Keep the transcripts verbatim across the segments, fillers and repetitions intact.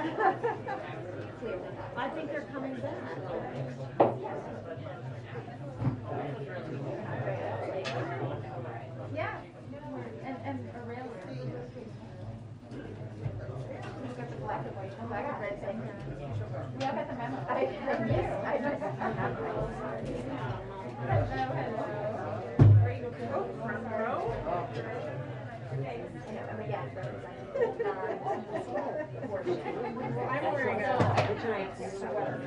I think they're coming back. Yeah, and and Aurelia. We've got the black and white, the black and red thing. Yeah, I got the memo. I, I missed. I missed. Hello, hello. Oh, front row. I'm wearing a giant sweater.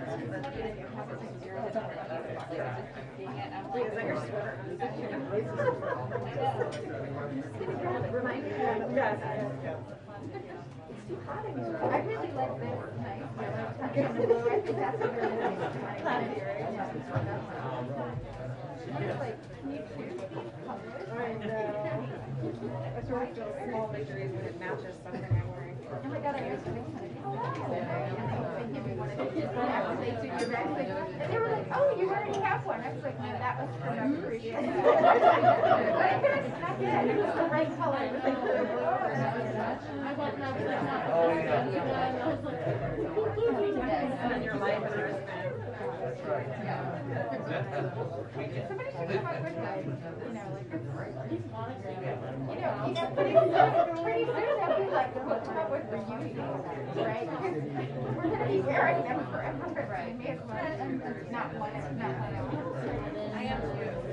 Is that your sweater? Remind me. Yes. It's too hot in here. I really like this. Nice. I think that's a really nice like, can you choose I know. I sort of feel small victories when it matches something I'm wearing. Oh my god, I used to make fun of you. They give me one of these. After they do your bag, and they were like, oh, you already have one. I was like, no, that was for my appreciation. But I couldn't snuck it. It was the right color. It was like blue. I wasn't up to that. Oh, yeah. And then your life and everything. Somebody should come up with like, you know, like a you know, you know, pretty soon, pretty soon they'll be like, we'll come up with reunions, right? Because we're gonna be wearing them forever, right? We may as well, and, and not one, not one. I am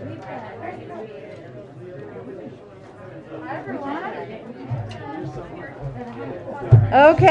too. Hi everyone.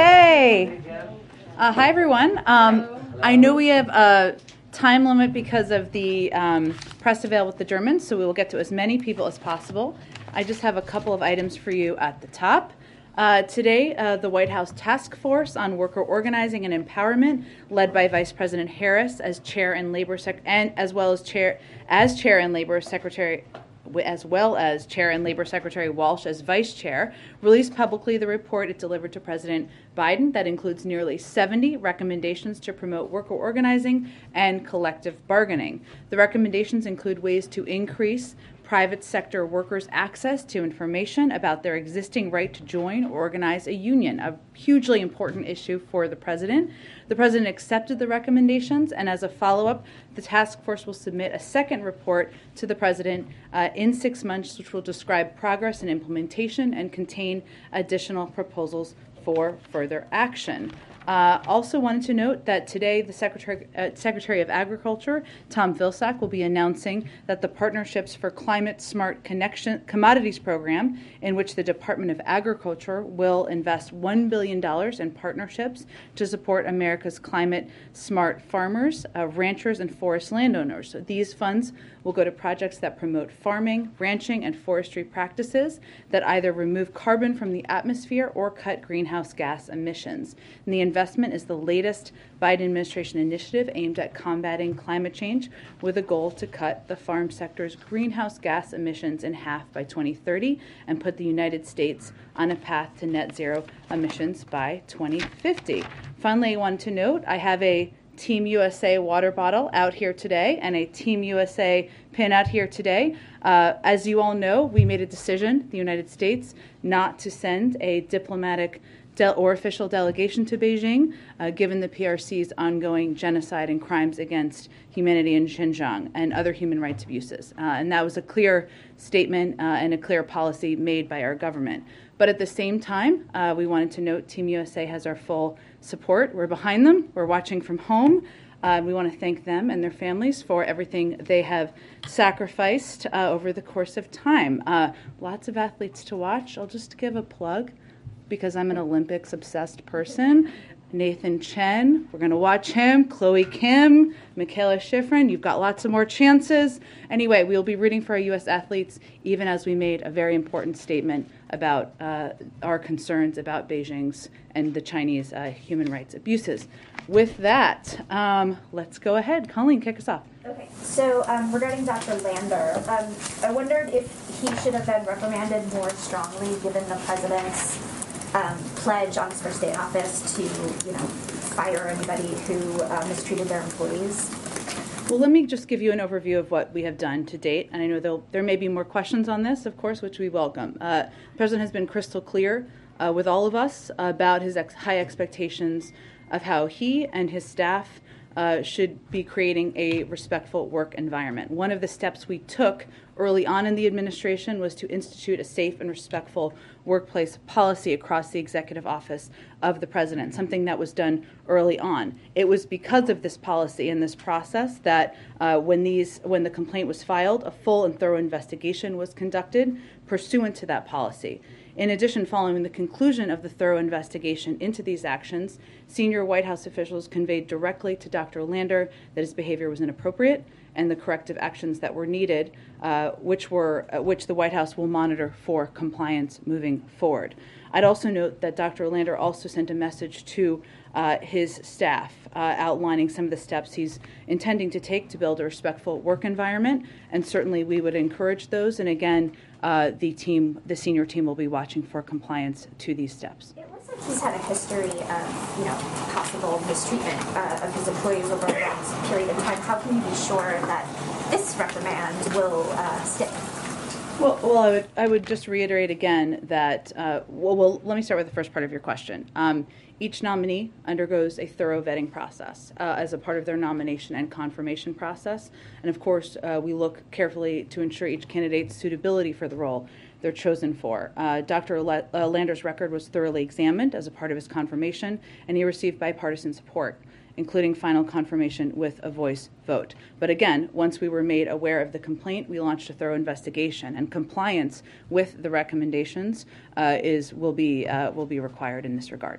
Okay. Uh, hi everyone. Um, I know we have a time limit because of the um, press avail with the Germans, so we will get to as many people as possible. I just have a couple of items for you at the top. Uh, today, uh, the White House Task Force on Worker Organizing and Empowerment, led by Vice President Harris as chair and labor sec- and as well as chair as chair and labor secretary. as well as Chair and Labor Secretary Walsh as Vice Chair, released publicly the report it delivered to President Biden that includes nearly seventy recommendations to promote worker organizing and collective bargaining. The recommendations include ways to increase private sector workers' access to information about their existing right to join or organize a union, a hugely important issue for the president. The president accepted the recommendations, and as a follow-up, the task force will submit a second report to the president uh, in six months, which will describe progress and implementation and contain additional proposals for further action. Uh, also wanted to note that today the Secretary, uh, Secretary of Agriculture, Tom Vilsack, will be announcing that the Partnerships for Climate Smart Connection Commodities Program, in which the Department of Agriculture will invest one billion dollars in partnerships to support America's climate smart farmers, uh, ranchers, and forest landowners. So these funds will go to projects that promote farming, ranching, and forestry practices that either remove carbon from the atmosphere or cut greenhouse gas emissions. And the investment is the latest Biden administration initiative aimed at combating climate change with a goal to cut the farm sector's greenhouse gas emissions in half by twenty thirty and put the United States on a path to net zero emissions by twenty fifty. Finally, I wanted to note I have a Team U S A water bottle out here today and a Team U S A pin out here today. Uh, as you all know, we made a decision, the United States, not to send a diplomatic de- or official delegation to Beijing, uh, given the P R C's ongoing genocide and crimes against humanity in Xinjiang and other human rights abuses. Uh, and that was a clear statement uh, and a clear policy made by our government. But at the same time, uh, we wanted to note Team U S A has our full support. We're behind them. We're watching from home. Uh, we want to thank them and their families for everything they have sacrificed uh, over the course of time. Uh, lots of athletes to watch. I'll just give a plug because I'm an Olympics-obsessed person. Nathan Chen, we're going to watch him. Chloe Kim, Michaela Schifrin, you've got lots of more chances. Anyway, we'll be rooting for our U S athletes, even as we made a very important statement about uh, our concerns about Beijing's and the Chinese uh, human rights abuses. With that, um, let's go ahead. Colleen, kick us off. Okay, so um, regarding Doctor Lander, um, I wondered if he should have been reprimanded more strongly given the president's Um, pledge on his first day in office to, you know, fire anybody who uh, mistreated their employees. Well, let me just give you an overview of what we have done to date, and I know there may be more questions on this, of course, which we welcome. Uh, the President has been crystal clear uh, with all of us about his ex- high expectations of how he and his staff uh, should be creating a respectful work environment. One of the steps we took early on in the administration was to institute a safe and respectful workplace policy across the executive office of the president, something that was done early on. It was because of this policy and this process that uh, when these when the complaint was filed, a full and thorough investigation was conducted pursuant to that policy. In addition, following the conclusion of the thorough investigation into these actions, senior White House officials conveyed directly to Doctor Lander that his behavior was inappropriate and the corrective actions that were needed, uh, which were uh, which the White House will monitor for compliance moving forward. I'd also note that Doctor Lander also sent a message to uh, his staff uh, outlining some of the steps he's intending to take to build a respectful work environment, and certainly we would encourage those. And again, uh, the team, the senior team, will be watching for compliance to these steps. It looks like he's had a history of, you know, possible mistreatment uh, of his employees over a long period of time. How can you be sure that this reprimand will uh, stick? Well, well, I would I would just reiterate again that uh, well, well, let me start with the first part of your question. Um, each nominee undergoes a thorough vetting process uh, as a part of their nomination and confirmation process, and of course, uh, we look carefully to ensure each candidate's suitability for the role they're chosen for. Uh, Doctor Le- uh, Lander's record was thoroughly examined as a part of his confirmation, and he received bipartisan support, including final confirmation with a voice vote. But again, once we were made aware of the complaint, we launched a thorough investigation, and compliance with the recommendations uh, is will be uh, will be required in this regard.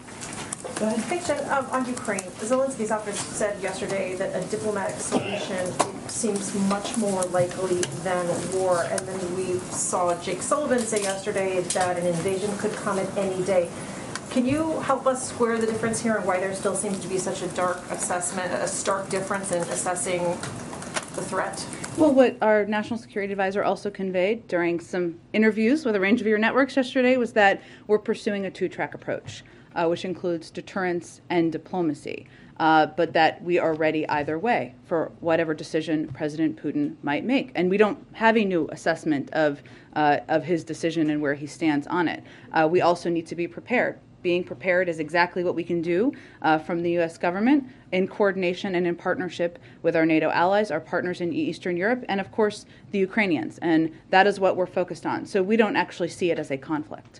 Go ahead. Thanks, Jen. Um, on Ukraine, Zelensky's office said yesterday that a diplomatic solution seems much more likely than war. And then we saw Jake Sullivan say yesterday that an invasion could come at any day. Can you help us square the difference here and why there still seems to be such a dark assessment, a stark difference in assessing the threat? Well, what our national security advisor also conveyed during some interviews with a range of your networks yesterday was that we're pursuing a two-track approach, uh, which includes deterrence and diplomacy, uh, but that we are ready either way for whatever decision President Putin might make. And we don't have a new assessment of, uh, of his decision and where he stands on it. Uh, we also need to be prepared. Being prepared is exactly what we can do uh, from the U S government in coordination and in partnership with our NATO allies, our partners in Eastern Europe, and of course the Ukrainians. And that is what we're focused on. So we don't actually see it as a conflict.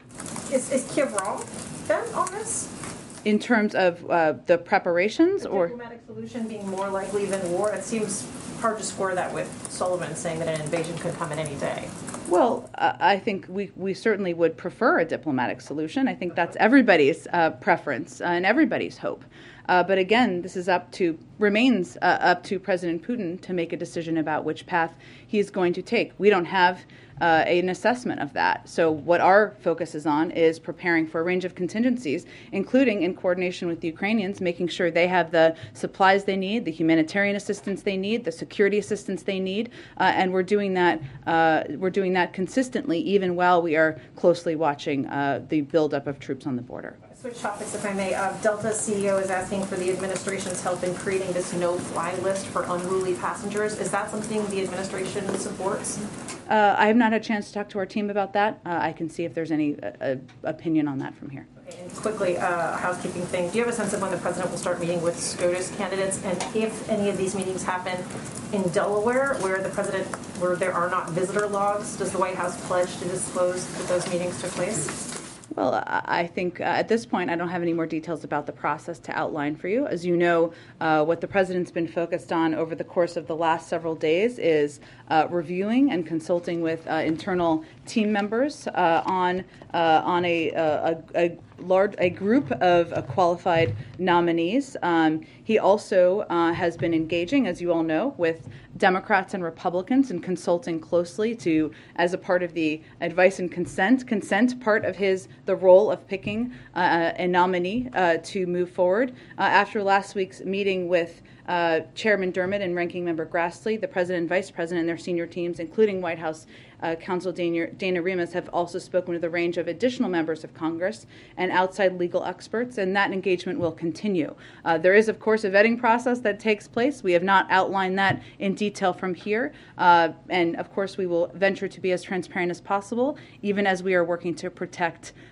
Is, is Kiev wrong then on this? In terms of uh, the preparations, The or diplomatic solution being more likely than war? It seems hard to square that with Sullivan saying that an invasion could come at any day. well, uh, I think we, we certainly would prefer a diplomatic solution. I think that's everybody's uh, preference uh, and everybody's hope. Uh, but again, this is up to remains uh, up to President Putin to make a decision about which path he is going to take. We don't have uh, an assessment of that. So what our focus is on is preparing for a range of contingencies, including in coordination with the Ukrainians, making sure they have the supplies they need, the humanitarian assistance they need, the security assistance they need, uh, and we're doing that. Uh, we're doing that consistently, even while we are closely watching uh, the buildup of troops on the border. Switch topics, if I may. Uh, Delta C E O is asking for the administration's help in creating this no-fly list for unruly passengers. Is that something the administration supports? Uh, I have not had a chance to talk to our team about that. Uh, I can see if there's any uh, uh, opinion on that from here. Okay, and quickly, uh, a housekeeping thing. Do you have a sense of when the president will start meeting with SCOTUS candidates, and if any of these meetings happen in Delaware, where the president, where there are not visitor logs, does the White House pledge to disclose that those meetings took place? Well, I I think uh, at this point I don't have any more details about the process to outline for you. As you know, uh, what the president's been focused on over the course of the last several days is uh, reviewing and consulting with uh, internal team members uh, on uh, on a, a, a large a group of uh, qualified nominees. Um, he also uh, has been engaging, as you all know, with Democrats and Republicans and consulting closely to, as a part of the advice and consent, consent part of his, the role of picking uh, a nominee uh, to move forward. Uh, after last week's meeting with uh, Chairman Dermott and Ranking Member Grassley, the President and Vice President and their senior teams, including White House uh, Counsel Dana, Dana Remus, have also spoken with a range of additional members of Congress and outside legal experts, and that engagement will continue. Uh, there is, of course, a vetting process that takes place. We have not outlined that in detail from here, uh, and of course we will venture to be as transparent as possible, even as we are working to protect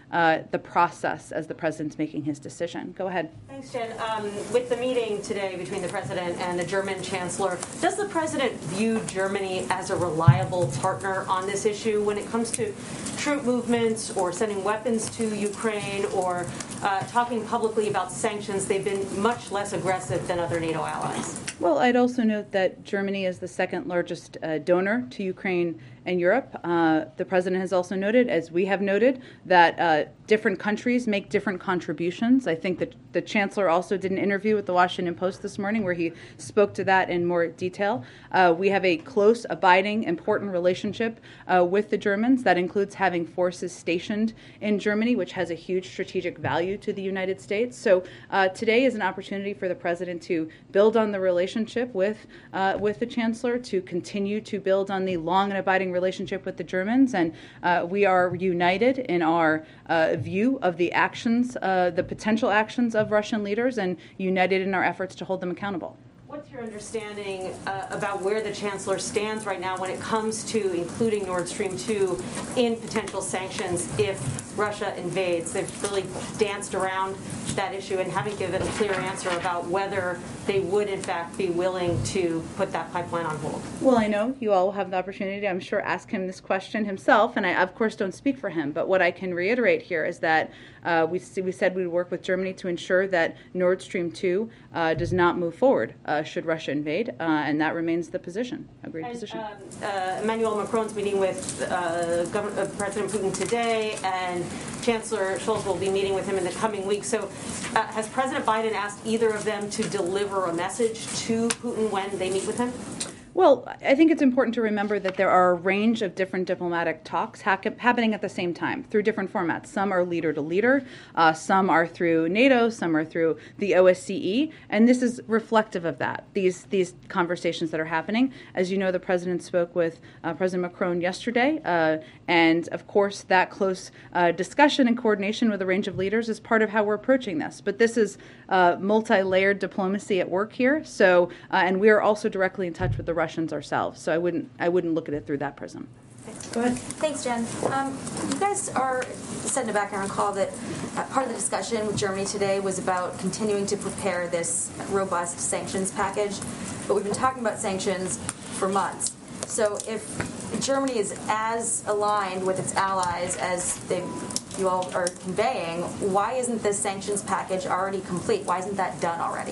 uh, the process as the president's making his decision. Go ahead. Thanks, Jen. Um, with the meeting today between the president and the German chancellor, does the president view Germany as a reliable partner on this issue when it comes to troop movements or sending weapons to Ukraine or uh, talking publicly about sanctions? They've been much less aggressive than other NATO allies. Well, I'd also note that Germany is the second largest uh, donor to Ukraine and Europe. Uh, the president has also noted, as we have noted, that uh, different countries make different contributions. I think that the chancellor also did an interview with the Washington Post this morning where he spoke to that in more detail. Uh, we have a close, abiding, important relationship uh, with the Germans. That includes having forces stationed in Germany, which has a huge strategic value to the United States. So uh, today is an opportunity for the president to build on the relationship with uh, with the chancellor, to continue to build on the long and abiding relationship with the Germans, and uh, we are united in our uh, view of the actions, uh, the potential actions of Russian leaders, and united in our efforts to hold them accountable. What's your understanding uh, about where the chancellor stands right now when it comes to including Nord Stream two in potential sanctions if Russia invades? They've really danced around that issue and haven't given a clear answer about whether they would, in fact, be willing to put that pipeline on hold. Well, I know you all will have the opportunity, I'm sure, ask him this question himself, and I, of course, don't speak for him. But what I can reiterate here is that uh, we, we said we would work with Germany to ensure that Nord Stream two uh, does not move forward uh, should Russia invade, uh, and that remains the position, agreed and, position. Um, uh, Emmanuel Macron's meeting with uh, Governor, uh, President Putin today, and Chancellor Scholz will be meeting with him in the coming weeks. So uh, has President Biden asked either of them to deliver a message to Putin when they meet with him? Well, I think it's important to remember that there are a range of different diplomatic talks ha- happening at the same time through different formats. Some are leader to leader, uh, some are through NATO, some are through the O S C E, and this is reflective of that, these these conversations that are happening. As you know, the president spoke with uh, President Macron yesterday, uh, and of course that close uh, discussion and coordination with a range of leaders is part of how we're approaching this. But this is uh, multi-layered diplomacy at work here, so uh, and we are also directly in touch with the Russians ourselves. So I wouldn't I wouldn't look at it through that prism. Go ahead. Thanks, Jen. Um, you guys are said in the background call that uh, part of the discussion with Germany today was about continuing to prepare this robust sanctions package, but we've been talking about sanctions for months. So if Germany is as aligned with its allies as they you all are conveying, why isn't this sanctions package already complete? Why isn't that done already?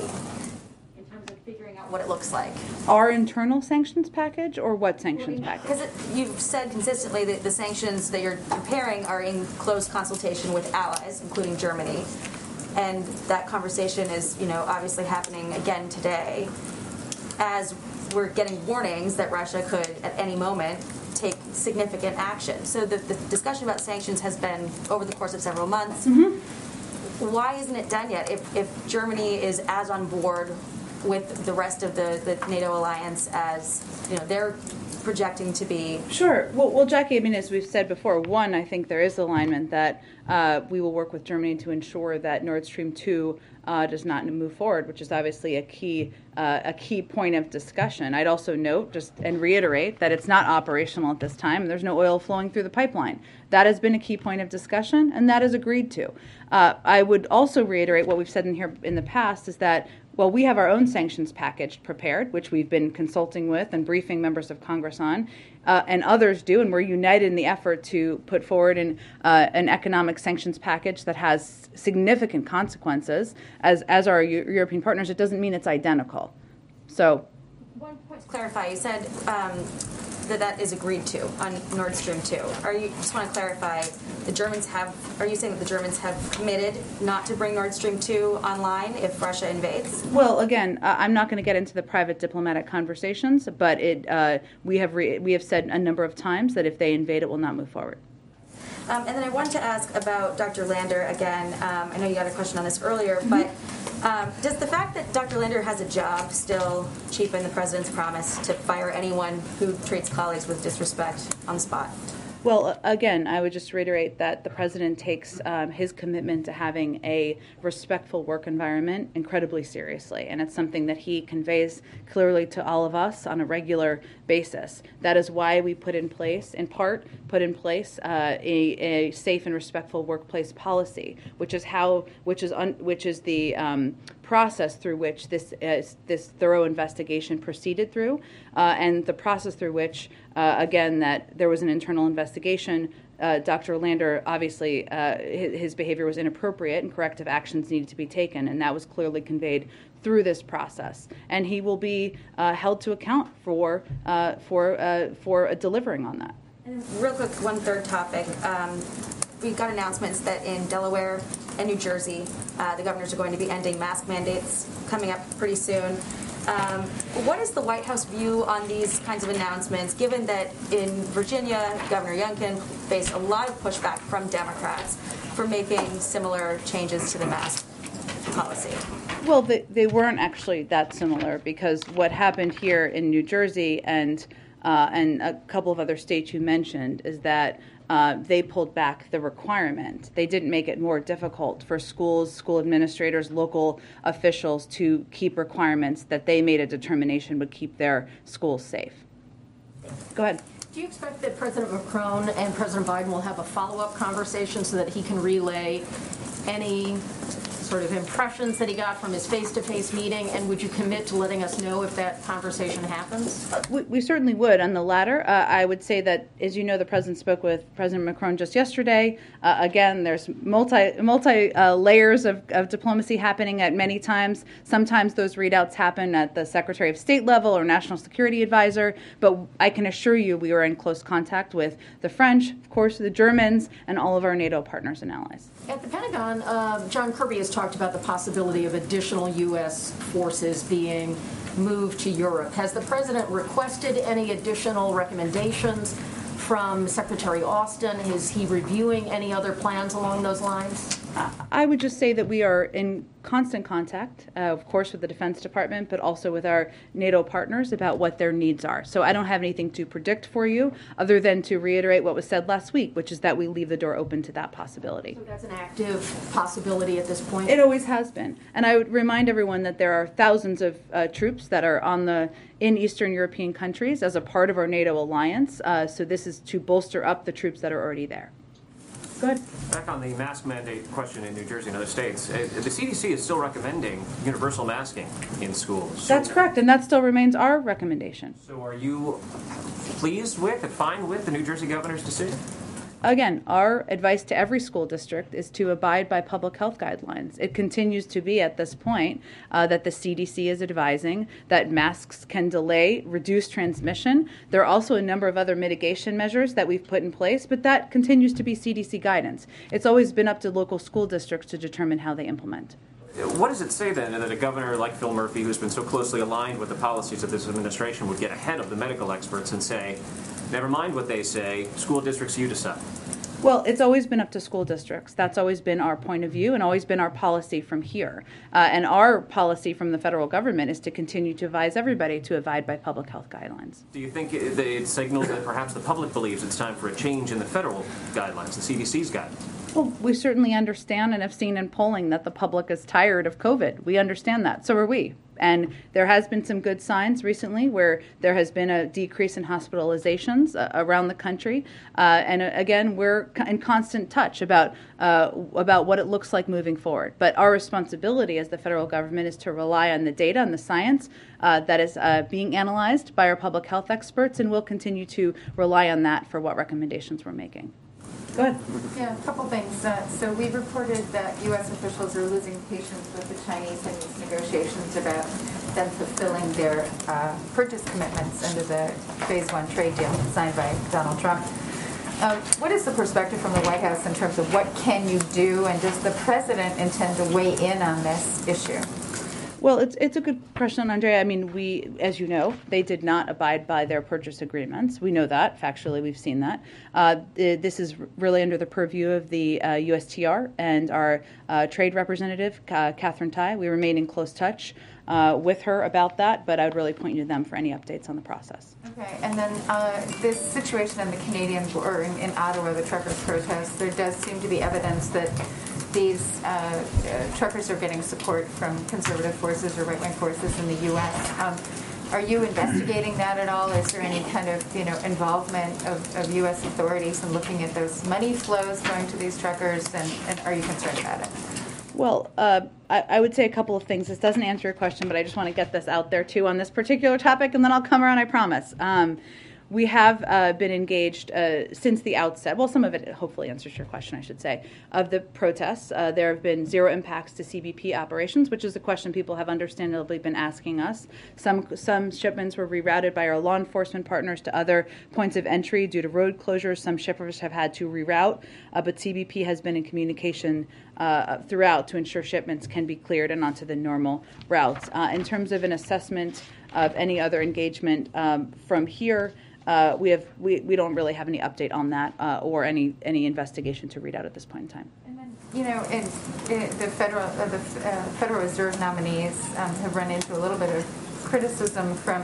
In terms of figuring out what it looks like. Our internal sanctions package, or what sanctions package? Because you've said consistently that the sanctions that you're preparing are in close consultation with allies, including Germany, and that conversation is, you know, obviously happening again today, as we're getting warnings that Russia could, at any moment, take significant action. So the, the discussion about sanctions has been over the course of several months. Mm-hmm. Why isn't it done yet? If, if Germany is as on board with the rest of the, the NATO alliance as, you know, they're projecting to be. Sure. Well, well, Jackie, I mean, as we've said before, one, I think there is alignment that uh, we will work with Germany to ensure that Nord Stream two uh, does not move forward, which is obviously a key uh, a key point of discussion. I'd also note, just and reiterate, that it's not operational at this time. There's no oil flowing through the pipeline. That has been a key point of discussion, and that is agreed to. Uh, I would also reiterate what we've said in here in the past is that, well, we have our own sanctions package prepared, which we've been consulting with and briefing members of Congress on, uh, and others do, and we're united in the effort to put forward an, uh, an economic sanctions package that has significant consequences. As as our U- European partners, it doesn't mean it's identical. So, one point to clarify, you said um, that that is agreed to on Nord Stream two. Are you just want to clarify? The Germans have. Are you saying that the Germans have committed not to bring Nord Stream two online if Russia invades? Well, again, uh, I'm not going to get into the private diplomatic conversations, but it uh, we have re- we have said a number of times that if they invade, it will not move forward. Um, and then I wanted to ask about Doctor Lander again. Um, I know you got a question on this earlier, mm-hmm. but um, does the fact that Doctor Lander has a job still cheapen the president's promise to fire anyone who treats colleagues with disrespect on the spot? Well, again, I would just reiterate that the president takes um, his commitment to having a respectful work environment incredibly seriously, and it's something that he conveys clearly to all of us on a regular basis. That is why we put in place, in part, put in place uh, a, a safe and respectful workplace policy, which is how, which is un, which is the um, process through which this uh, this thorough investigation proceeded through, uh, and the process through which, uh, again, that there was an internal investigation. Uh, Doctor Lander, obviously, uh, his, his behavior was inappropriate and corrective actions needed to be taken, and that was clearly conveyed through this process. And he will be uh, held to account for uh, for uh, for uh, delivering on that. And real quick, one third topic. Um, we got announcements that in Delaware and New Jersey, uh, the governors are going to be ending mask mandates coming up pretty soon. Um, what is the White House view on these kinds of announcements, given that in Virginia, Governor Youngkin faced a lot of pushback from Democrats for making similar changes to the mask policy? Well, they, they weren't actually that similar, because what happened here in New Jersey and uh, and a couple of other states you mentioned is that Uh, they pulled back the requirement. They didn't make it more difficult for schools, school administrators, local officials to keep requirements that they made a determination would keep their schools safe. Go ahead. Do you expect that President Macron and President Biden will have a follow-up conversation so that he can relay any sort of impressions that he got from his face-to-face meeting, and would you commit to letting us know if that conversation happens? We, we certainly would. On the latter, uh, I would say that, as you know, the president spoke with President Macron just yesterday. Uh, again, there's multi multi uh, layers of, of diplomacy happening at many times. Sometimes those readouts happen at the Secretary of State level or National Security Advisor, but I can assure you we are in close contact with the French, of course, the Germans, and all of our NATO partners and allies. At the Pentagon, uh, John Kirby has talked about the possibility of additional U S forces being moved to Europe. Has the president requested any additional recommendations from Secretary Austin? Is he reviewing any other plans along those lines? I would just say that we are in constant contact, uh, of course, with the Defense Department, but also with our NATO partners about what their needs are. So I don't have anything to predict for you other than to reiterate what was said last week, which is that we leave the door open to that possibility. So that's an active possibility at this point? It always has been. And I would remind everyone that there are thousands of uh, troops that are on the in Eastern European countries as a part of our NATO alliance. Uh, so this is to bolster up the troops that are already there. Go ahead. Back on the mask mandate question in New Jersey and other states, uh, the C D C is still recommending universal masking in schools. So, That's correct, and that still remains our recommendation. So are you pleased with and fine with the New Jersey governor's decision? Again, our advice to every school district is to abide by public health guidelines. It continues to be at this point uh, that the C D C is advising that masks can delay, reduce transmission. There are also a number of other mitigation measures that we've put in place, but that continues to be C D C guidance. It's always been up to local school districts to determine how they implement. What does it say then that a governor like Phil Murphy, who's been so closely aligned with the policies of this administration, would get ahead of the medical experts and say, never mind what they say, school districts, you decide? Well, it's always been up to school districts. That's always been our point of view and always been our policy from here. Uh, and our policy from the federal government is to continue to advise everybody to abide by public health guidelines. Do you think it, it signals that perhaps the public believes it's time for a change in the federal guidelines, the C D C's guidelines? Well, we certainly understand and have seen in polling that the public is tired of COVID. We understand that. So are we. And there has been some good signs recently where there has been a decrease in hospitalizations uh, around the country. Uh, and uh, again, we're in constant touch about uh, about what it looks like moving forward. But our responsibility as the federal government is to rely on the data and the science uh, that is uh, being analyzed by our public health experts, and we'll continue to rely on that for what recommendations we're making. Go ahead. Yeah, a couple things. Uh, so we reported that U S officials are losing patience with the Chinese in these negotiations about them fulfilling their uh, purchase commitments under the Phase One trade deal signed by Donald Trump. Uh, what is the perspective from the White House in terms of what can you do, and does the president intend to weigh in on this issue? Well, it's it's a good question, Andrea. I mean, we, as you know, they did not abide by their purchase agreements. We know that factually. We've seen that. Uh, this is really under the purview of the uh, U S T R and our uh, trade representative, uh, Catherine Tai. We remain in close touch uh, with her about that, but I would really point you to them for any updates on the process. Okay, and then uh, this situation in the Canadian, or in, in Ottawa, the truckers' protest, there does seem to be evidence that these uh, uh, truckers are getting support from conservative forces or right-wing forces in the U S. Um, are you investigating that at all? Is there any kind of, you know, involvement of, of U S authorities in looking at those money flows going to these truckers, and, and are you concerned about it? Well, uh, I, I would say a couple of things. This doesn't answer your question, but I just want to get this out there, too, on this particular topic, and then I'll come around, I promise. Um, we have uh, been engaged uh, since the outset. Well, some of it hopefully answers your question, I should say, of the protests. Uh, there have been zero impacts to C B P operations, which is a question people have understandably been asking us. Some some shipments were rerouted by our law enforcement partners to other points of entry due to road closures. Some shippers have had to reroute, uh, but C B P has been in communication uh, throughout to ensure shipments can be cleared and onto the normal routes. Uh, in terms of an assessment of any other engagement um, from here, Uh, we have we, we don't really have any update on that uh, or any any investigation to read out at this point in time. And then, you know, in, in the federal uh, the uh, Federal Reserve nominees um, have run into a little bit of criticism from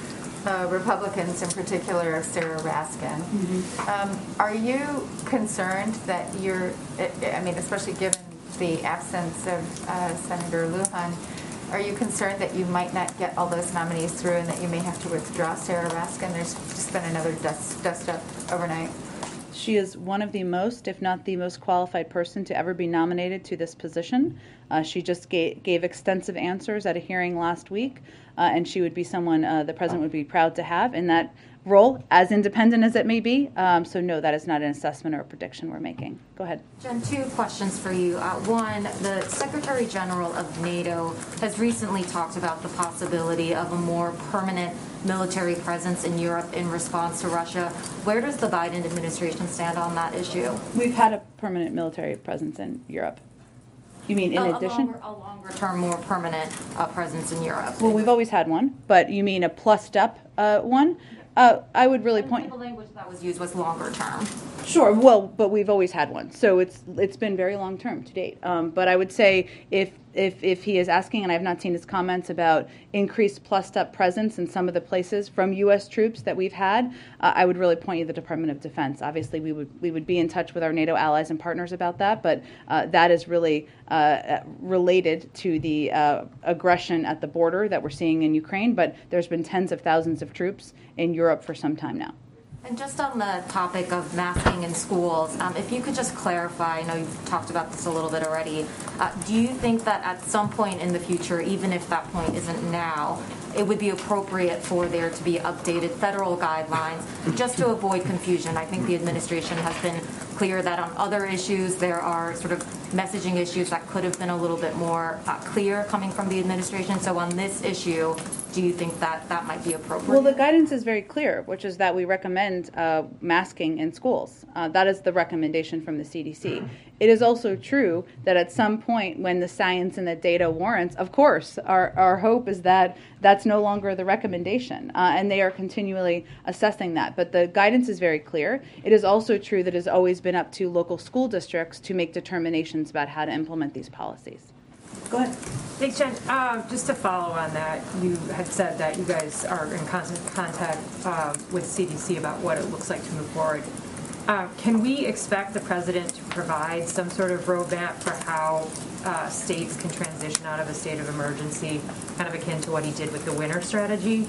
uh, Republicans, in particular of Sarah Raskin. Mm-hmm. Um, are you concerned that you're? I mean, especially given the absence of uh, Senator Lujan, are you concerned that you might not get all those nominees through and that you may have to withdraw Sarah Raskin? There's just been another dust, dust up overnight. She is one of the most, if not the most qualified person to ever be nominated to this position. Uh, she just gave, gave extensive answers at a hearing last week, uh, and she would be someone uh, the president would be proud to have in that role, as independent as it may be. Um, so no, that is not an assessment or a prediction we're making. Go ahead. Jen, two questions for you. Uh, one, the Secretary General of NATO has recently talked about the possibility of a more permanent military presence in Europe in response to Russia. Where does the Biden administration stand on that issue? We've had a permanent military presence in Europe. You mean in a, addition? A longer, a longer term, more permanent uh, presence in Europe. Well, we've always had one, but you mean a plussed up uh, one? Uh, I would really And point. the language that was used was longer term. Sure. Well, but we've always had one, so it's it's been very long term to date. Um, but I would say if if if he is asking, and I have not seen his comments about increased plussed up presence in some of the places from U S troops that we've had, uh, I would really point you to the Department of Defense. Obviously, we would we would be in touch with our NATO allies and partners about that, but uh, that is really uh, related to the uh, aggression at the border that we're seeing in Ukraine. But there's been tens of thousands of troops in Europe for some time now. And just on the topic of masking in schools, um, if you could just clarify, I know you've talked about this a little bit already, uh, do you think that at some point in the future, even if that point isn't now, it would be appropriate for there to be updated federal guidelines just to avoid confusion? I think the administration has been clear that on other issues there are sort of messaging issues that could have been a little bit more uh, clear coming from the administration. So on this issue, do you think that that might be appropriate? Well, the guidance is very clear, which is that we recommend uh, masking in schools. Uh, that is the recommendation from the C D C. It is also true that at some point when the science and the data warrants, of course, our, our hope is that that's no longer the recommendation, uh, and they are continually assessing that. But the guidance is very clear. It is also true that it has always been up to local school districts to make determinations about how to implement these policies. Go ahead. Thanks, Jen. Um, just to follow on that, you had said that you guys are in constant contact um, with C D C about what it looks like to move forward. Uh, can we expect the president to provide some sort of roadmap for how uh, states can transition out of a state of emergency, kind of akin to what he did with the winter strategy?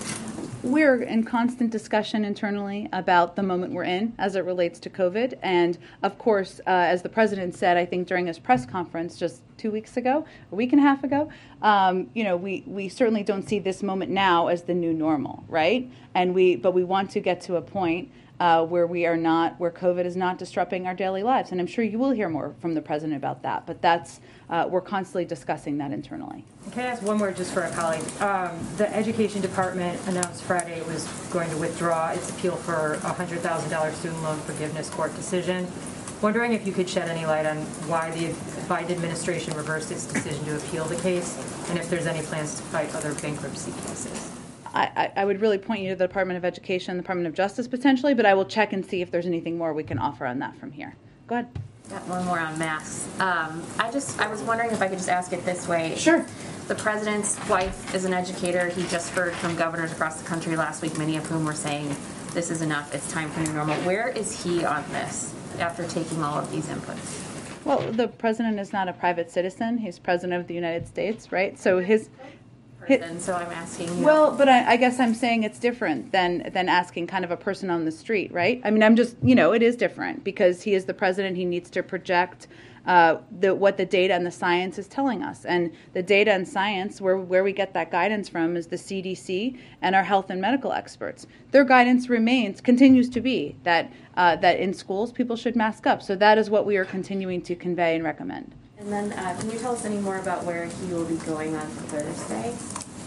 We're in constant discussion internally about the moment we're in as it relates to COVID. And of course, uh, as the president said, I think during his press conference just two weeks ago, a week and a half ago, um, you know, we, we certainly don't see this moment now as the new normal, right? And we, but we want to get to a point Uh, where we are not, where COVID is not disrupting our daily lives. And I'm sure you will hear more from the president about that. But that's, uh, we're constantly discussing that internally. Can I ask one more just for a colleague? Um, the Education Department announced Friday it was going to withdraw its appeal for a one hundred thousand dollars student loan forgiveness court decision. Wondering if you could shed any light on why the Biden administration reversed its decision to appeal the case, and if there's any plans to fight other bankruptcy cases. I, I would really point you to the Department of Education, the Department of Justice potentially, but I will check and see if there's anything more we can offer on that from here. Go ahead. Got one more on masks. Um, I just, I was wondering if I could just ask it this way. Sure. The president's wife is an educator. He just heard from governors across the country last week, many of whom were saying this is enough, it's time for new normal. Where is he on this after taking all of these inputs? Well, the president is not a private citizen. He's president of the United States, right? So his... Person, so I'm asking you. Well, but I, I guess I'm saying it's different than than asking kind of a person on the street, right? I mean, I'm just, you know, it is different because he is the president. He needs to project uh, the what the data and the science is telling us. And the data and science, where where we get that guidance from, is the C D C and our health and medical experts. Their guidance remains, continues to be that uh, that in schools people should mask up. So that is what we are continuing to convey and recommend. And then uh, can you tell us any more about where he will be going on Thursday?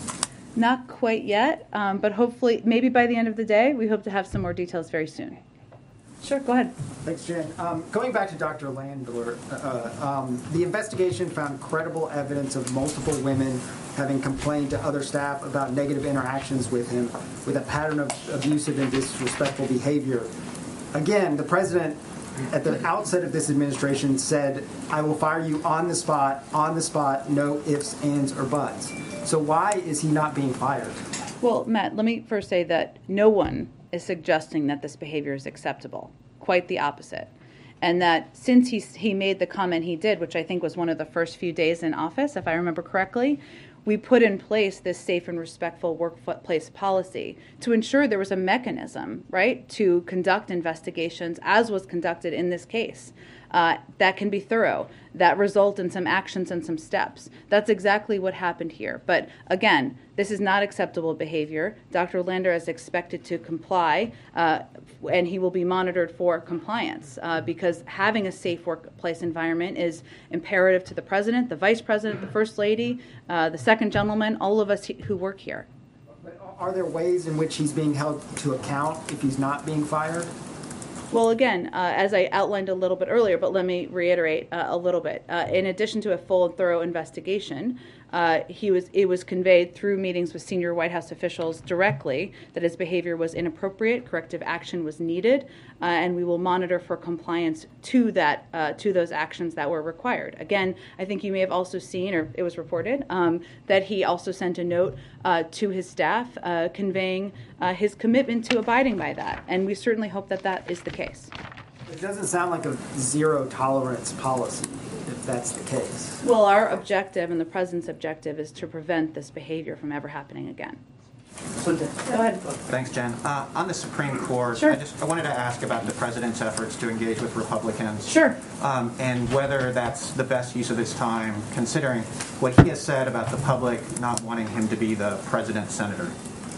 Not quite yet, um, but hopefully, maybe by the end of the day, we hope to have some more details very soon. Sure, go ahead. Thanks, Jen. Um, going back to Doctor Landler, uh, um, the investigation found credible evidence of multiple women having complained to other staff about negative interactions with him, with a pattern of abusive and disrespectful behavior. Again, the president, at the outset of this administration, said, I will fire you on the spot, on the spot, no ifs, ands, or buts. So why is he not being fired? Well, Matt, let me first say that no one is suggesting that this behavior is acceptable. Quite the opposite. And that since he, he made the comment he did, which I think was one of the first few days in office, if I remember correctly, we put in place this safe and respectful workplace policy to ensure there was a mechanism, right, to conduct investigations, as was conducted in this case, uh, that can be thorough, that result in some actions and some steps. That's exactly what happened here. But again, this is not acceptable behavior. Doctor Lander is expected to comply, uh, and he will be monitored for compliance uh, because having a safe workplace environment is imperative to the president, the vice president, the first lady, uh, the second gentleman, all of us who work here. But are there ways in which he's being held to account if he's not being fired? Well, again, uh, as I outlined a little bit earlier, but let me reiterate uh, a little bit. Uh, in addition to a full and thorough investigation, uh, he was it was conveyed through meetings with senior White House officials directly that his behavior was inappropriate, corrective action was needed, uh, and we will monitor for compliance to that uh, to those actions that were required. Again, I think you may have also seen, or it was reported, um, that he also sent a note uh, to his staff uh, conveying uh, his commitment to abiding by that, and we certainly hope that that is the case. It doesn't sound like a zero tolerance policy, if that's the case. Well, our objective and the president's objective is to prevent this behavior from ever happening again. Go ahead. Thanks, Jen. Uh, on the Supreme Court, Sure. I just I wanted to ask about the president's efforts to engage with Republicans. Sure. Um, and whether that's the best use of his time, considering what he has said about the public not wanting him to be the president's senator.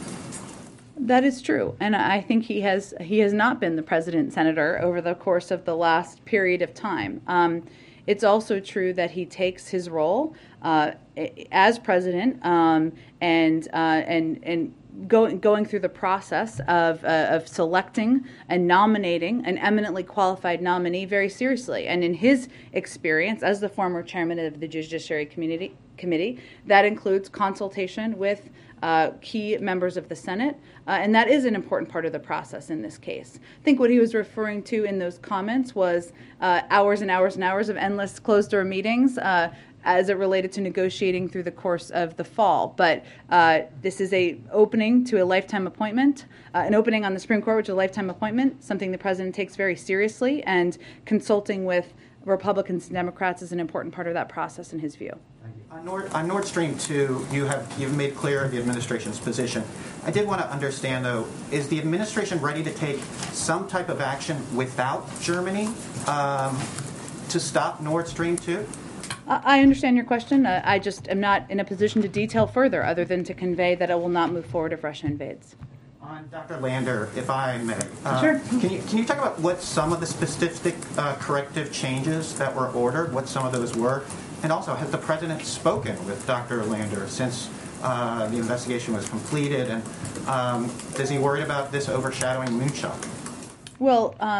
That is true, and I think he has he has not been the president senator over the course of the last period of time. Um, it's also true that he takes his role uh, as president um, and uh, and and going going through the process of uh, of selecting and nominating an eminently qualified nominee very seriously. And in his experience as the former chairman of the Judiciary Committee, committee that includes consultation with Uh, key members of the Senate, uh, and that is an important part of the process in this case. I think what he was referring to in those comments was uh, hours and hours and hours of endless closed-door meetings uh, as it related to negotiating through the course of the fall. But uh, this is a opening to a lifetime appointment, uh, an opening on the Supreme Court, which is a lifetime appointment, something the president takes very seriously, and consulting with Republicans and Democrats is an important part of that process in his view. On Nord, on Nord Stream two, you have you've made clear the administration's position. I did want to understand, though, is the administration ready to take some type of action without Germany um, to stop Nord Stream two? I understand your question. Uh, I just am not in a position to detail further other than to convey that it will not move forward if Russia invades. On Doctor Lander, if I may. Uh, Sure. Can you, can you talk about what some of the specific uh, corrective changes that were ordered, what some of those were? And also, has the president spoken with Doctor Lander since uh, the investigation was completed? And um, is he worried about this overshadowing Moonshot? Well, um,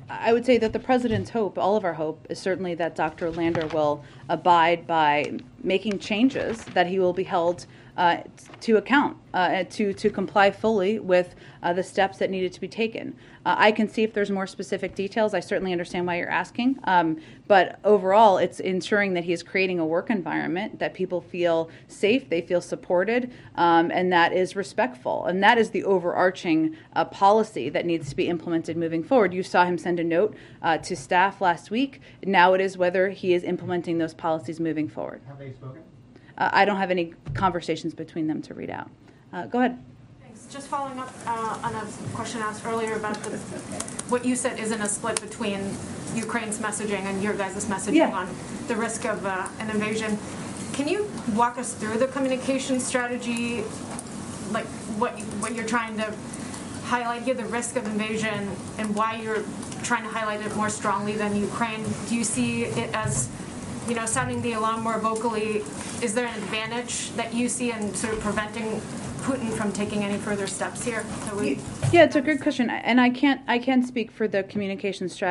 I would say that the president's hope, all of our hope, is certainly that Doctor Lander will abide by making changes, that he will be held uh, to account, uh, to, to comply fully with uh, the steps that needed to be taken. Uh, I can see if there's more specific details. I certainly understand why you're asking. Um, but overall, it's ensuring that he is creating a work environment that people feel safe, they feel supported, um, and that is respectful. And that is the overarching uh, policy that needs to be implemented moving forward. You saw him send a note uh, to staff last week. Now it is whether he is implementing those policies moving forward. Have they spoken? Uh, I don't have any conversations between them to read out. Uh, go ahead. Thanks. Just following up uh, on a question asked earlier about the, what you said isn't a split between Ukraine's messaging and your guys' messaging Yeah. on the risk of uh, an invasion. Can you walk us through the communication strategy, like what what you're trying to highlight here, the risk of invasion, and why you're trying to highlight it more strongly than Ukraine? Do you see it as, you know, sounding the alarm more vocally? Is there an advantage that you see in sort of preventing Putin from taking any further steps here? That we, Yeah, it's a good question, and I can't I can't speak for the communication strategy.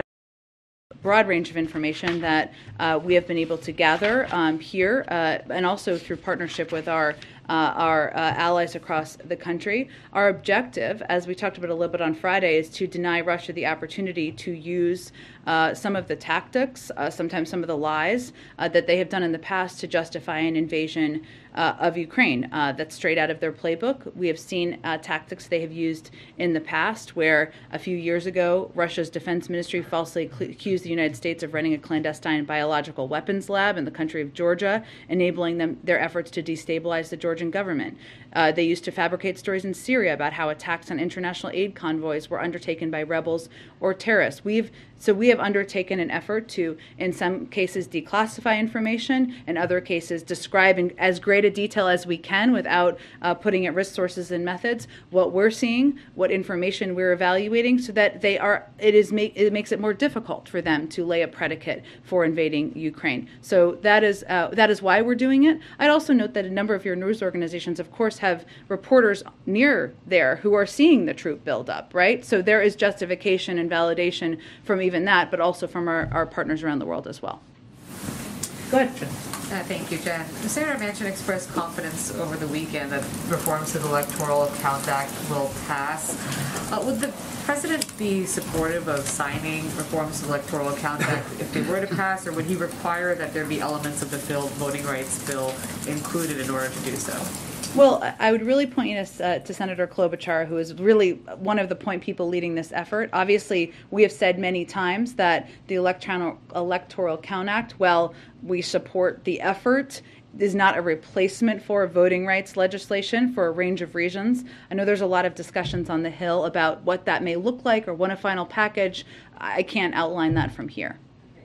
Broad range of information that uh, we have been able to gather um, here, uh, and also through partnership with our uh, our uh, allies across the country. Our objective, as we talked about a little bit on Friday, is to deny Russia the opportunity to use uh, some of the tactics, uh, sometimes some of the lies uh, that they have done in the past to justify an invasion uh, of Ukraine. Uh, that's straight out of their playbook. We have seen uh, tactics they have used in the past, where a few years ago, Russia's defense ministry falsely accused the United States of running a clandestine biological weapons lab in the country of Georgia, enabling them their efforts to destabilize the Georgian government. Uh, they used to fabricate stories in Syria about how attacks on international aid convoys were undertaken by rebels or terrorists. We've so we have undertaken an effort to, in some cases, declassify information, in other cases, describe in as great a detail as we can without uh, putting at risk sources and methods what we're seeing, what information we're evaluating, so that they are. It is make it makes it more difficult for them to lay a predicate for invading Ukraine. So that is uh, that is why we're doing it. I'd also note that a number of your news organizations, of course, have reporters near there who are seeing the troop buildup, right? So there is justification and validation from even that, but also from our, our partners around the world as well. Go ahead. Uh, thank you, Jen. Senator Manchin expressed confidence over the weekend that reforms to the Electoral Count Act will pass. Uh, would the president be supportive of signing reforms to the Electoral Count Act if they were to pass, or would he require that there be elements of the bill, voting rights bill included in order to do so? Well, I would really point you to, uh, to Senator Klobuchar, who is really one of the point people leading this effort. Obviously, we have said many times that the Electoral, Electoral Count Act, while we support the effort, is not a replacement for voting rights legislation for a range of reasons. I know there's a lot of discussions on the Hill about what that may look like or what a final package. I can't outline that from here.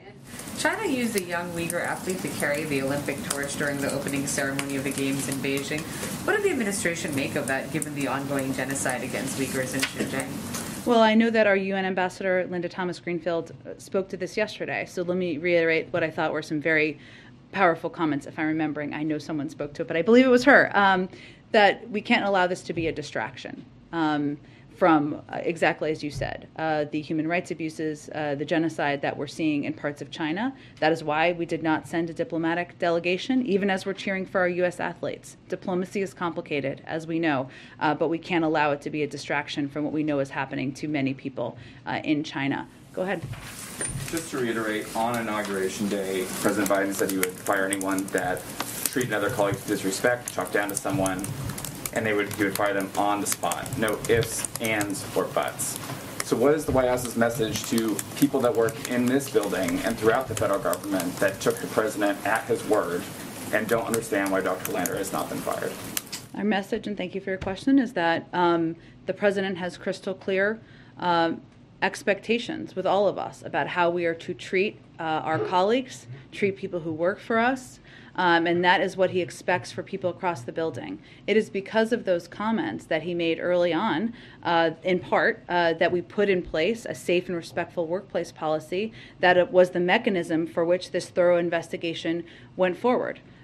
China used a young Uyghur athlete to carry the Olympic torch during the opening ceremony of the Games in Beijing. What did the administration make of that, given the ongoing genocide against Uyghurs in Xinjiang? Well, I know that our U N ambassador, Linda Thomas-Greenfield, spoke to this yesterday. So let me reiterate what I thought were some very powerful comments, if I'm remembering. I know someone spoke to it, but I believe it was her, um, that we can't allow this to be a distraction. Um, from uh, exactly as you said, uh, the human rights abuses, uh, the genocide that we're seeing in parts of China. That is why we did not send a diplomatic delegation, even as we're cheering for our U S athletes. Diplomacy is complicated, as we know, uh, but we can't allow it to be a distraction from what we know is happening to many people uh, in China. Go ahead. Just to reiterate, on Inauguration Day, President Biden said he would fire anyone that treated another colleague with disrespect, talked down to someone, and they would he would fire them on the spot. No ifs, ands, or buts. So what is the White House's message to people that work in this building and throughout the federal government that took the president at his word and don't understand why Doctor Lander has not been fired? Our message, and thank you for your question, is that um, the president has crystal clear um, expectations with all of us about how we are to treat uh, our colleagues, treat people who work for us, Um, and that is what he expects for people across the building. It is because of those comments that he made early on, uh, in part, uh, that we put in place a safe and respectful workplace policy, that it was the mechanism for which this thorough investigation went forward.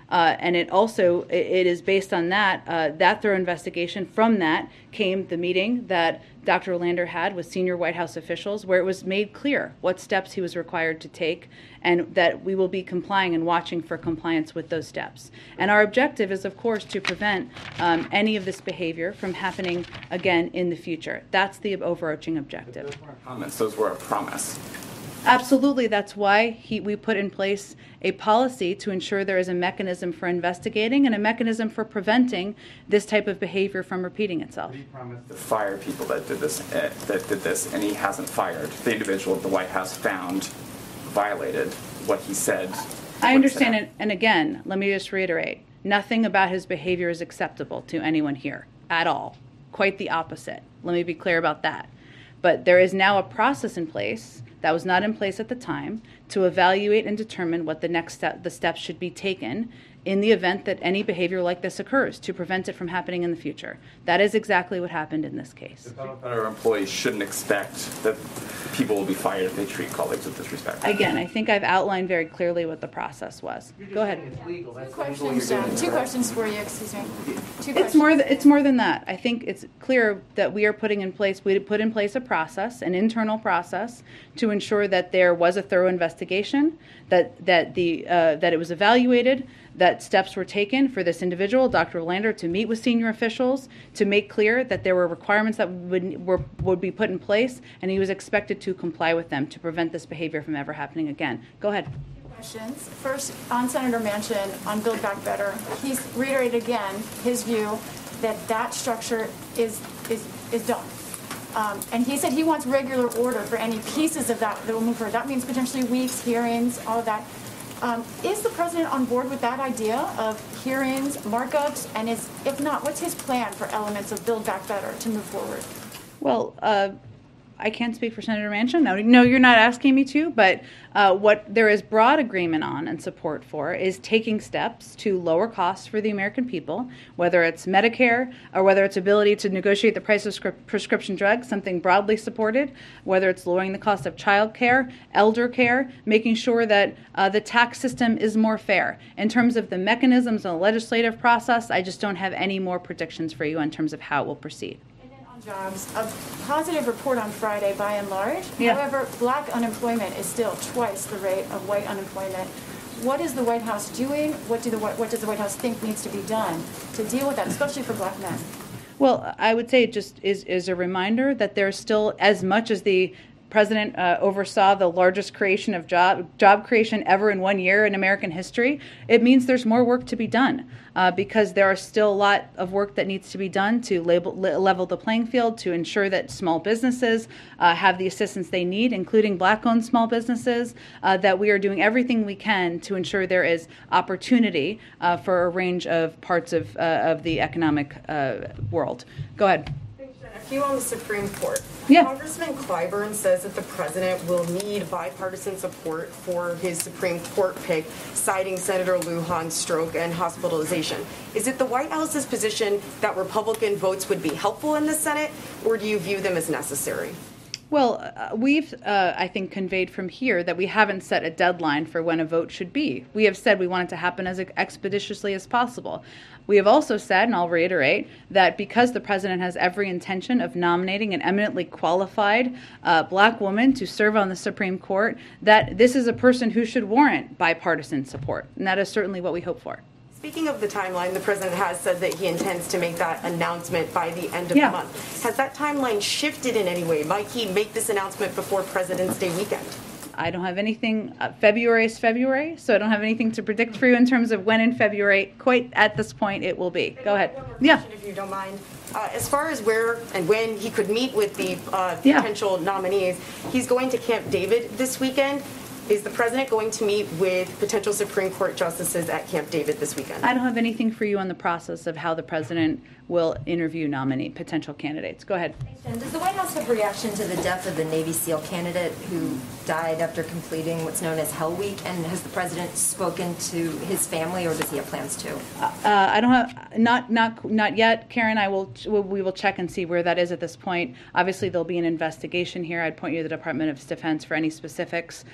Uh, and it also, it, it is based on that, uh, that thorough investigation. From that came the meeting that Doctor Lander had with senior White House officials, where it was made clear what steps he was required to take, and that we will be complying and watching for compliance with those steps. And our objective is, of course, to prevent um, any of this behavior from happening again in the future. That's the overarching objective. Those weren't comments, those were a promise. Absolutely. That's why he, we put in place a policy to ensure there is a mechanism for investigating and a mechanism for preventing this type of behavior from repeating itself. He promised to fire people that did this, uh, that did this, and he hasn't fired. The individual the White House found violated what he said. I understand it, and again, let me just reiterate, nothing about his behavior is acceptable to anyone here at all. Quite the opposite. Let me be clear about that. But there is now a process in place that was not in place at the time to evaluate and determine what the next step, the steps should be taken in the event that any behavior like this occurs to prevent it from happening in the future. That is exactly what happened in this case. The federal employees shouldn't expect that people will be fired if they treat colleagues with disrespect. Again, I think I've outlined very clearly what the process was. Go ahead. Two questions, John. Two questions for you, excuse me. Two questions. It's more, th- it's more than that. I think it's clear that we are putting in place, we put in place a process, an internal process, to ensure that there was a thorough investigation, that, that, the, uh, that it was evaluated, that steps were taken for this individual, Doctor Lander, to meet with senior officials to make clear that there were requirements that would, were, would be put in place, and he was expected to comply with them to prevent this behavior from ever happening again. Go ahead. Questions. First, on Senator Manchin, on Build Back Better, he's reiterated again his view that that structure is is is done. Um, and he said he wants regular order for any pieces of that that will move forward. That means potentially weeks, hearings, all of that. Um, is the president on board with that idea of hearings, markups, and is, if not, what's his plan for elements of Build Back Better to move forward? Well, uh, I can't speak for Senator Manchin. No, no, you're not asking me to, but uh, what there is broad agreement on and support for is taking steps to lower costs for the American people, whether it's Medicare or whether it's ability to negotiate the price of script, prescription drugs, something broadly supported, whether it's lowering the cost of child care, elder care, making sure that uh, the tax system is more fair. In terms of the mechanisms and the legislative process, I just don't have any more predictions for you in terms of how it will proceed. Jobs. A positive report on Friday by and large. Yeah. However, black unemployment is still twice the rate of white unemployment. What is the White House doing? What do the what does the White House think needs to be done to deal with that, especially for black men? Well, I would say it just is, is a reminder that there's still, as much as the President uh, oversaw the largest creation of job job creation ever in one year in American history, it means there's more work to be done uh, because there are still a lot of work that needs to be done to label, level the playing field, to ensure that small businesses uh, have the assistance they need, including black-owned small businesses, uh, that we are doing everything we can to ensure there is opportunity uh, for a range of parts of, uh, of the economic uh, world. Go ahead. A few on the Supreme Court. Yeah. Congressman Clyburn says that the president will need bipartisan support for his Supreme Court pick, citing Senator Lujan's stroke and hospitalization. Is it the White House's position that Republican votes would be helpful in the Senate, or do you view them as necessary? Well, uh, we've, uh, I think, conveyed from here that we haven't set a deadline for when a vote should be. We have said we want it to happen as expeditiously as possible. We have also said, and I'll reiterate, that because the president has every intention of nominating an eminently qualified uh, black woman to serve on the Supreme Court, that this is a person who should warrant bipartisan support. And that is certainly what we hope for. Speaking of the timeline, the president has said that he intends to make that announcement by the end of Yeah. the month. Has that timeline shifted in any way? Might he make this announcement before President's Day weekend? I don't have anything. Uh, February is February, so I don't have anything to predict for you in terms of when in February, quite at this point, it will be. Go ahead. Yeah. If you don't mind. Uh, as far as where and when he could meet with the uh, Yeah. potential nominees, he's going to Camp David this weekend. Is the president going to meet with potential Supreme Court justices at Camp David this weekend? I don't have anything for you on the process of how the president will interview nominee potential candidates. Go ahead. And does the White House have a reaction to the death of the Navy SEAL candidate who died after completing what's known as Hell Week? And has the president spoken to his family, or does he have plans to? Uh, I don't have not not not yet, Karen. I will we will check and see where that is at this point. Obviously, there'll be an investigation here. I'd point you to the Department of Defense for any specifics. Uh,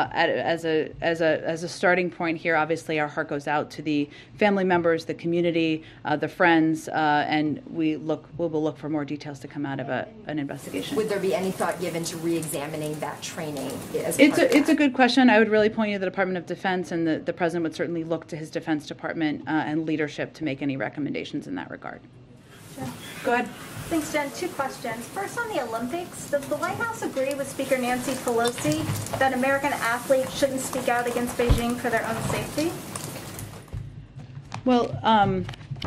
at, as a as a as a starting point here, obviously our heart goes out to the family members, the community, uh, the friends, uh, and we look we will look for more details to come out of a, an investigation. Would there be any thought given to re-examining that training? As It's part of a it's that? a good question. I would really point you to the Department of Defense, and the, the President would certainly look to his Defense Department uh, and leadership to make any recommendations in that regard. Go ahead. Thanks, Jen. Two questions. First, on the Olympics, does the White House agree with Speaker Nancy Pelosi that American athletes shouldn't speak out against Beijing for their own safety? Well, um,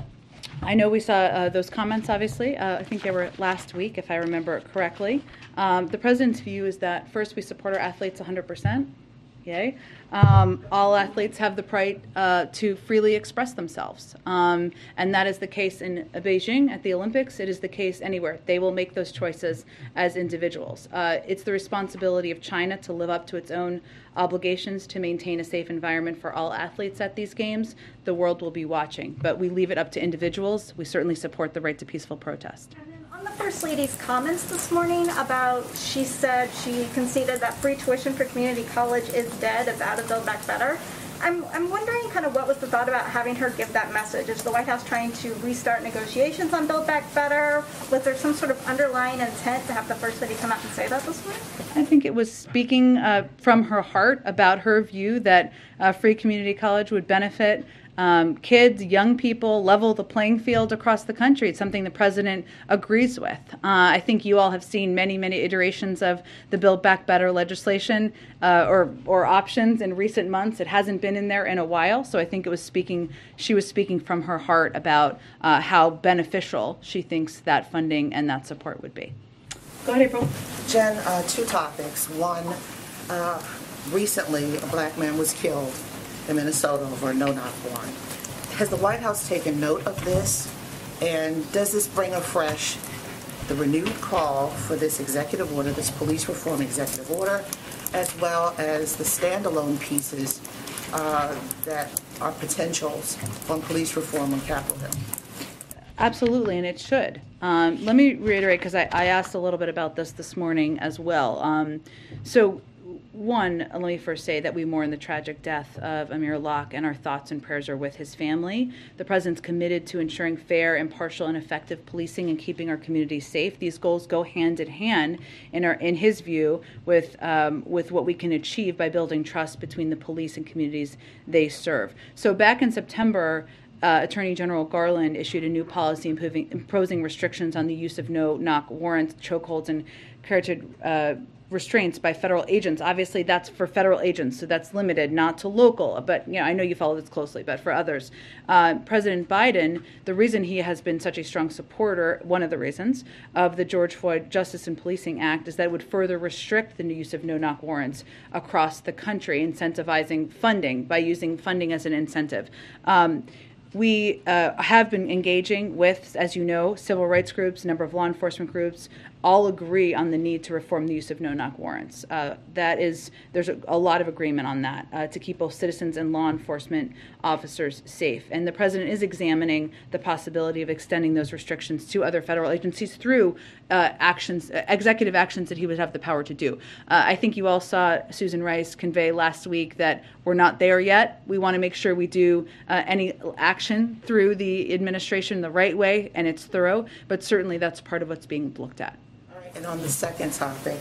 I know we saw uh, those comments, obviously. Uh, I think they were last week, if I remember it correctly. Um, the President's view is that, first, we support our athletes one hundred percent. Yay. Um, all athletes have the right uh, to freely express themselves. Um, and that is the case in Beijing at the Olympics. It is the case anywhere. They will make those choices as individuals. Uh, it's the responsibility of China to live up to its own obligations to maintain a safe environment for all athletes at these games. The world will be watching. But we leave it up to individuals. We certainly support the right to peaceful protest. On the First Lady's comments this morning about, she said she conceded that free tuition for community college is dead, it's out of Build Back Better. I'm, I'm wondering kind of what was the thought about having her give that message? Is the White House trying to restart negotiations on Build Back Better? Was there some sort of underlying intent to have the First Lady come out and say that this morning? I think it was speaking uh, from her heart about her view that uh, free community college would benefit Um, kids, young people, level the playing field across the country. It's something the President agrees with. Uh, I think you all have seen many, many iterations of the Build Back Better legislation uh, or or options in recent months. It hasn't been in there in a while, so I think it was speaking. She was speaking from her heart about uh, how beneficial she thinks that funding and that support would be. Go ahead, April. Jen, uh, two topics. One, uh, recently a black man was killed in Minnesota over a no-knock warrant. Has the White House taken note of this? And does this bring afresh the renewed call for this executive order, this police reform executive order, as well as the standalone pieces uh, that are potentials on police reform on Capitol Hill? Absolutely, and it should. Um, let me reiterate, because I, I asked a little bit about this this morning as well. Um, so, one, let me first say that we mourn the tragic death of Amir Locke, and our thoughts and prayers are with his family. The President's committed to ensuring fair, impartial, and effective policing and keeping our communities safe. These goals go hand in hand, in, our, in his view, with um, with what we can achieve by building trust between the police and communities they serve. So back in September, Uh, Attorney General Garland issued a new policy imposing, imposing restrictions on the use of no-knock warrants, chokeholds, and carriage uh, restraints by federal agents. Obviously, that's for federal agents, so that's limited, not to local. But you know, I know you follow this closely, but for others. Uh, President Biden, the reason he has been such a strong supporter, one of the reasons, of the George Floyd Justice and Policing Act is that it would further restrict the use of no-knock warrants across the country, incentivizing funding by using funding as an incentive. Um, We uh, have been engaging with, as you know, civil rights groups, a number of law enforcement groups, all agree on the need to reform the use of no-knock warrants. Uh, that is, there's a, a lot of agreement on that uh, to keep both citizens and law enforcement officers safe. And the President is examining the possibility of extending those restrictions to other federal agencies through uh, actions, uh, executive actions that he would have the power to do. Uh, I think you all saw Susan Rice convey last week that we're not there yet. We want to make sure we do uh, any action through the administration the right way, and it's thorough, but certainly that's part of what's being looked at. And on the second topic,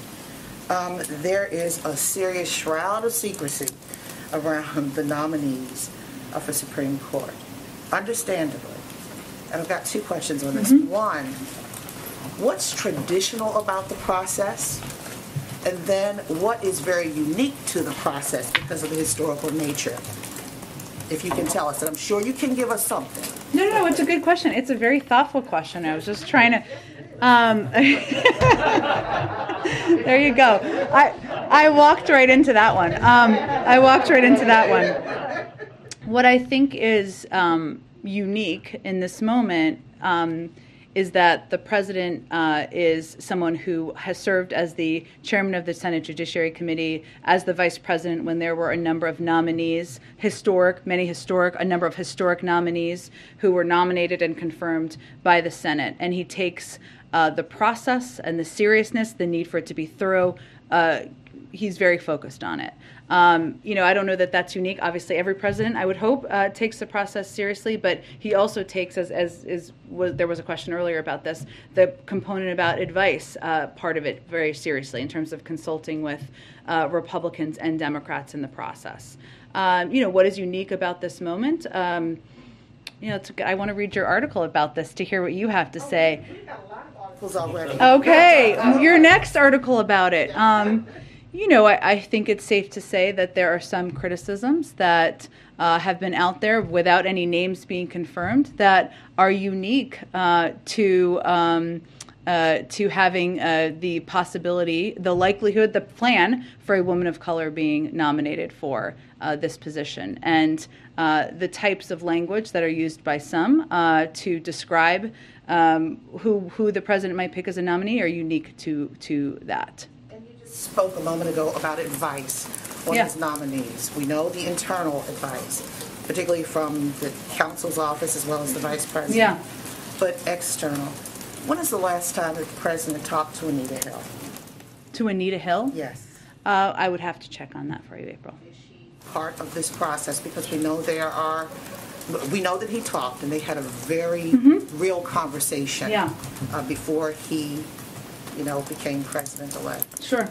um, there is a serious shroud of secrecy around the nominees uh, for Supreme Court, understandably. And I've got two questions on this. Mm-hmm. One, what's traditional about the process? And then what is very unique to the process because of the historical nature? If you can tell us, and I'm sure you can give us something. No, no, no, it's a good question. It's a very thoughtful question. I was just trying to... Um, there you go. I I walked right into that one. Um, I walked right into that one. What I think is um, unique in this moment um, is that the President uh, is someone who has served as the chairman of the Senate Judiciary Committee, as the vice president when there were a number of nominees, historic, many historic, a number of historic nominees who were nominated and confirmed by the Senate. And he takes uh, the process and the seriousness, the need for it to be thorough, uh, he's very focused on it. Um, you know, I don't know that that's unique. Obviously, every president, I would hope, uh, takes the process seriously, but he also takes, as as is was there was a question earlier about this, the component about advice uh, part of it very seriously in terms of consulting with uh, Republicans and Democrats in the process. Um, you know, what is unique about this moment? Um, you know, it's, I want to read your article about this to hear what you have to say. Already. Okay, your next article about it. Um, you know, I, I think it's safe to say that there are some criticisms that uh, have been out there without any names being confirmed that are unique uh, to um, uh, to having uh, the possibility, the likelihood, the plan for a woman of color being nominated for uh, this position. And uh, the types of language that are used by some uh, to describe um, who who the president might pick as a nominee are unique to to that. Spoke a moment ago about advice on Yeah. his nominees. We know the internal advice, particularly from the counsel's office as well as the vice president. Yeah. But external. When is the last time that the president talked to Anita Hill? To Anita Hill? Yes. Uh, I would have to check on that for you, April. Part of this process, because we know there are, we know that he talked and they had a very real conversation Yeah. uh, before he, you know, became president-elect. Sure.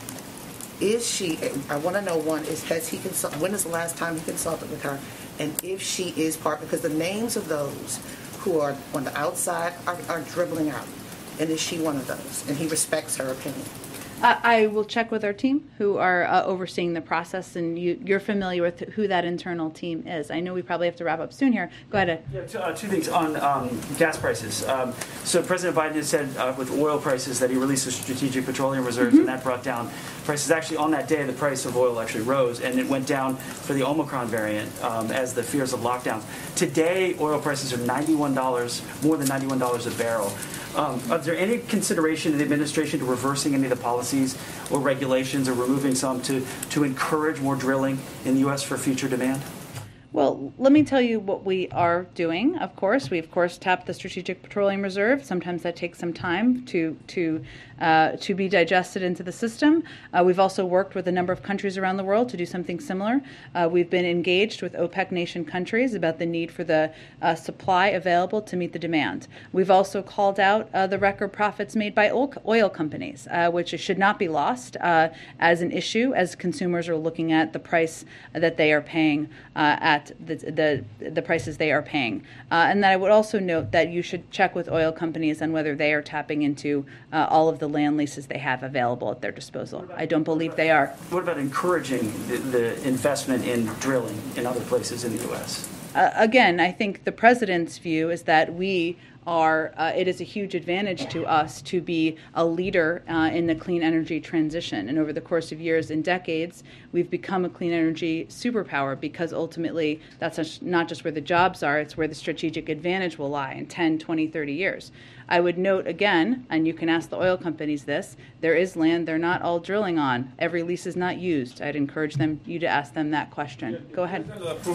Is she, I want to know, one, is has he consult, when is the last time he consulted with her? And if she is part, because the names of those who are on the outside are, are dribbling out. And is she one of those? And he respects her opinion. Uh, I will check with our team who are uh, overseeing the process, and you, you're familiar with who that internal team is. I know we probably have to wrap up soon here. Go ahead. Yeah, two, uh, two things on um, gas prices. Um, so President Biden has said uh, with oil prices that he released the strategic petroleum reserves, Mm-hmm. and that brought down prices. Actually, on that day, the price of oil actually rose, and it went down for the Omicron variant um, as the fears of lockdowns. Today, oil prices are ninety-one dollars, more than ninety-one dollars a barrel. Um, is there any consideration in the administration to reversing any of the policies or regulations or removing some to, to encourage more drilling in the U S for future demand? Well, let me tell you what we are doing, of course. We, of course, tap the Strategic Petroleum Reserve. Sometimes that takes some time to to uh, to be digested into the system. Uh, we've also worked with a number of countries around the world to do something similar. Uh, we've been engaged with OPEC nation countries about the need for the uh, supply available to meet the demand. We've also called out uh, the record profits made by oil, oil companies, uh, which should not be lost uh, as an issue as consumers are looking at the price that they are paying uh, at the, the the prices they are paying. Uh, and then I would also note that you should check with oil companies on whether they are tapping into uh, all of the land leases they have available at their disposal. I don't believe they are. What about encouraging the, the investment in drilling in other places in the U S? Uh, again, I think the president's view is that we are, uh, it is a huge advantage to us to be a leader uh, in the clean energy transition. And over the course of years and decades, we've become a clean energy superpower because ultimately that's not just where the jobs are, it's where the strategic advantage will lie in ten, twenty, thirty years. I would note again, and you can ask the oil companies this, there is land they're not all drilling on. Every lease is not used. I'd encourage them, you to ask them that question. Go ahead. Go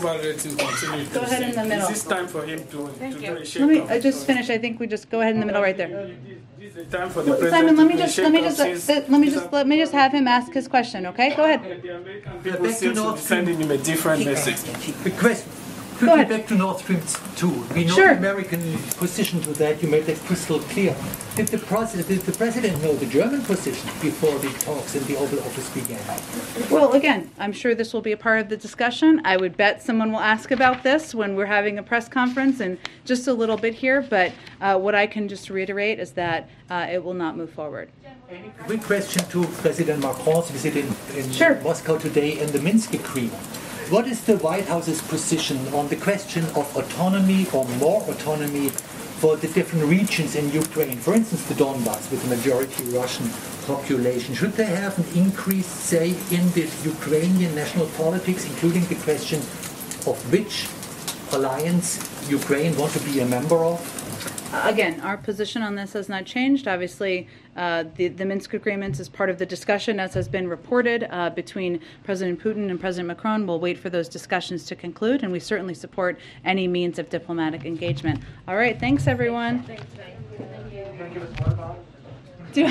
ahead in the middle. Is this time for him to, to do a Let shake me up? I just finish. I think we just go ahead in the middle right there. This is the time for the president Simon, let me to do a just let me shake-up just since let me just let me just have him ask his question. Okay, go ahead. people seem to be sending him a different message. Request. Could Go we ahead. back to Nord Stream two? We know Sure. the American position to that. You made that crystal clear. Did the, president, did the president know the German position before the talks in the Oval Office began? Well, again, I'm sure this will be a part of the discussion. I would bet someone will ask about this when we're having a press conference in just a little bit here. But uh, what I can just reiterate is that uh, it will not move forward. Quick question to President Macron's visit in, in Sure. Moscow today and the Minsk Agreement. What is the White House's position on the question of autonomy or more autonomy for the different regions in Ukraine? For instance, the Donbass with a majority Russian population. Should they have an increased say in the Ukrainian national politics, including the question of which alliance Ukraine want to be a member of? Again, our position on this has not changed. Obviously, uh, the, the Minsk agreements is part of the discussion, as has been reported, uh, between President Putin and President Macron. We'll wait for those discussions to conclude, and we certainly support any means of diplomatic engagement. All right, thanks, everyone. Thank you. Do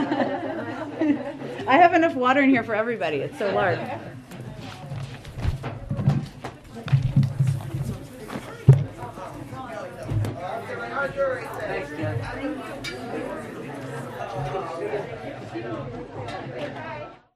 I have enough water in here for everybody. It's so large. Thanks, Jen.